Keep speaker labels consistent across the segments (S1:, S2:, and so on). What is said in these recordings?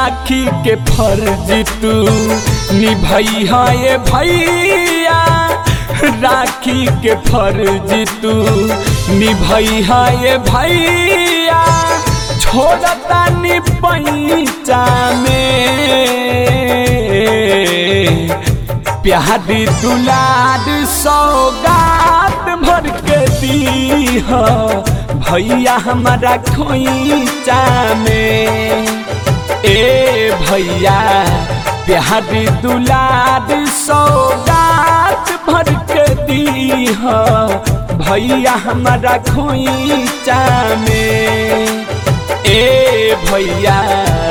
S1: राखी के फर्ज तू निभैया ये भैया, राखी के फर्ज तू निभैया ये भैया, छोड़ता नि पैचा में प्यारी दुलार सौगात भर के दीह भैया हमारा खोइचा में। ए भैया प्यारी दुलार सौगात भर के दीह भैया हमारा खोइचा में। ए भैया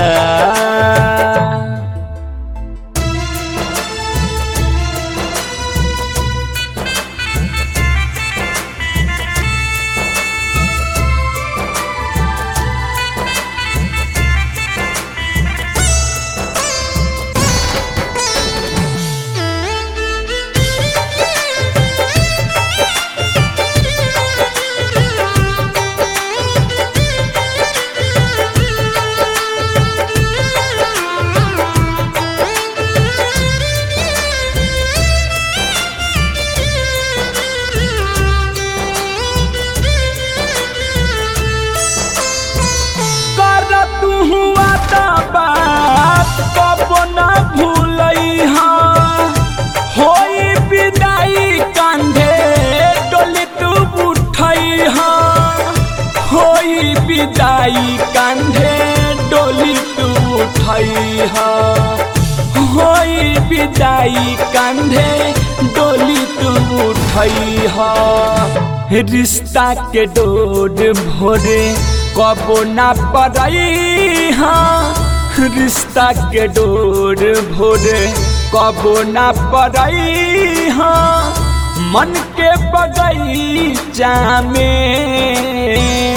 S1: बात कबो न भूलैहा, होई विदाई कांधे डोली तू उठैहा, होई विदाई कांधे डोली तू उठैहा, होई विदाई कांधे डोली तू उठैहा। रिश्ता के डोर भोरे कबो ना पड़ैहा, रिश्ता के डोर भोरे कबो ना पड़ैहा, मन के बगीचा में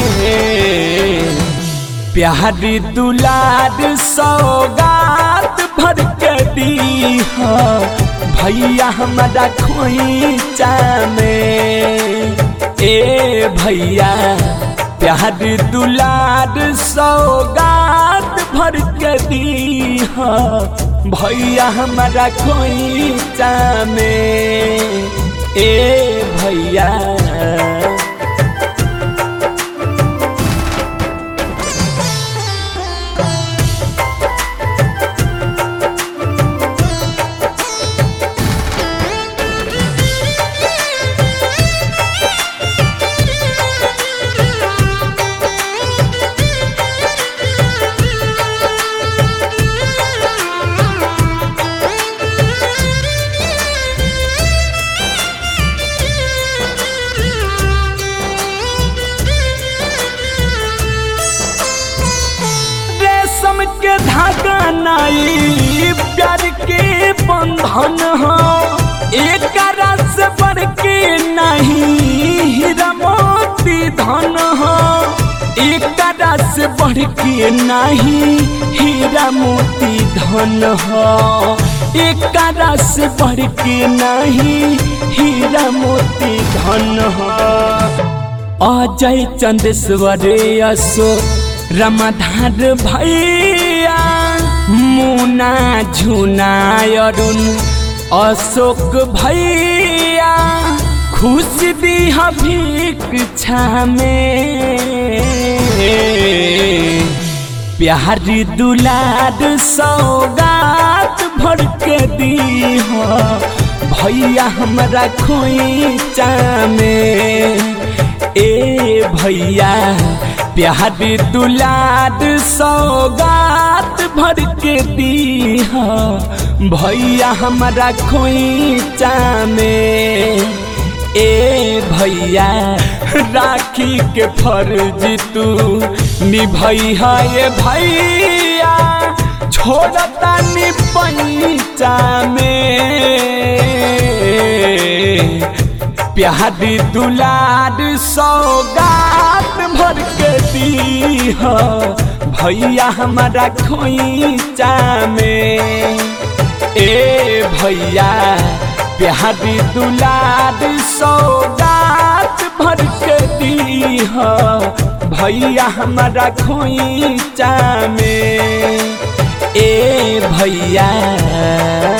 S1: प्यारी दुलार सौगात भर के दीह भैया हमारा खोइचा में। ए भैया प्यारी दुलार सौगात भर के दीह भैया हमारा खोइचा में। ए भैया के धागा नाई प्यार के बंधन हो, एक रस बढ़ के नहीं हीरा मोती धन हो, एक रस बढ़ के नहीं हीरा मोती धन हो, एक रस बढ़ के नहीं हीरा मोती धन हो। अजय चंदेश्वर असो रमाधार भैया, मुना झुना अरुण अशोक भैया, खुशी दी भिक्षा में प्यारी दुलार सौगात भर के दीह भैया हमारा खोइचा में। ए भैया प्यारी दुलार सौगात भर के दीह भैया हमारा खोइचा में। ए भैया राखी के फर्ज तू निभैया ये भैया, छोड़ता नि पैचा में प्यारी दुलार सौगात भर के दीह भैया हमारा खोइचा में। ए भैया प्यारी दुलार सौगात भर के दीह भैया हमारा खोइचा में। ए भैया